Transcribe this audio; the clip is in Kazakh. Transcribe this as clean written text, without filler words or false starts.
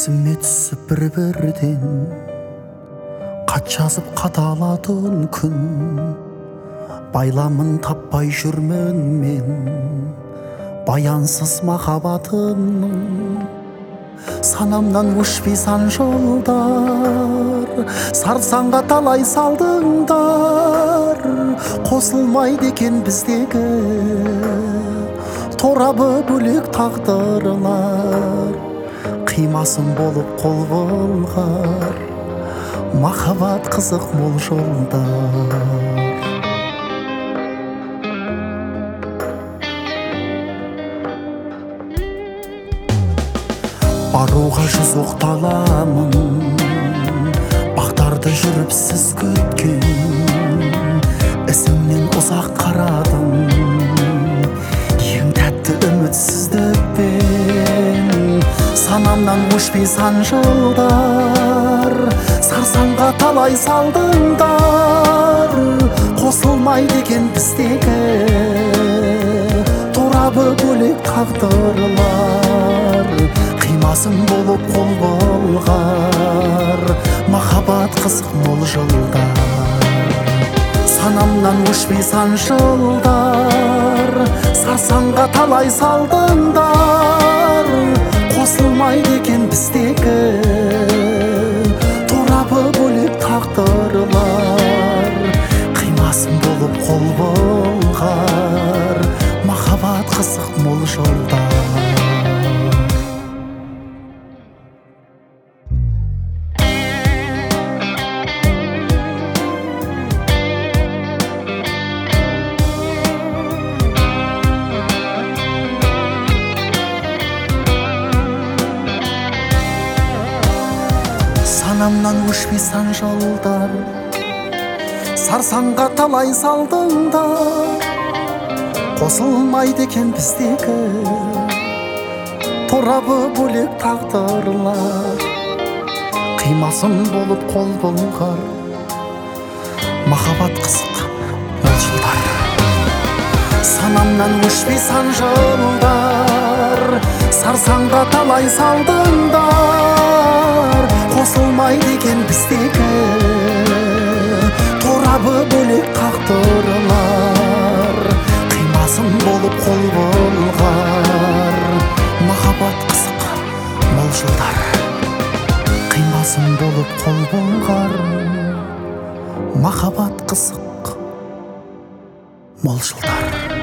есіме түсіп бір-бірден хат жазып қадалатын күн, байламын таппай жүрмін мен баянсыз махаббатымның. Санамнан өшпей сан жолдар, сарсаңға талай салдыңдар. Қосылмайды екен біздегі торабы бөлек тағдырлар. Қимасын болып қол болғар, махаббат қызық мол жолдар. Баруға жүз оқталамын, бақтарды жүріп сіз күткен. Ісіңнен ұзақ қарадым, ең тәтті үмітсіздікпен. Санамнан өшпей сан жылдар, сарсаңға талай салдыңдар. Қосылмайды екен біздегі торабы бөлек тағдырлар. Қимасын болып қол болғар, махаббат қызық мол жылдар. Санамнан өшпей сан жылдар, сарсаңға талай салдыңдар. Қосылмайды екен біздегі торабы бөлек тағдырлар. Қимасын болып қол болғар, махаббат қызық мол жылдар. Санамнан өшпей сан жолдар, сарсаңға талай салдыңдар. Қосылмайды екен біздегі торабы бөлек тағдырлар. Қимасын болып қол болғар, махаббат қызық мол жылдар. Санамнан өшпей сан жолдар, сарсаңға талай салдыңдар. Қосылмайды екен біздегі торабы бөлек тағдырлар. Қимасын болып қол болғар, махаббат қызық мол жылдар. Қимасын болып қол болғар, махаббат қызық мол жылдар.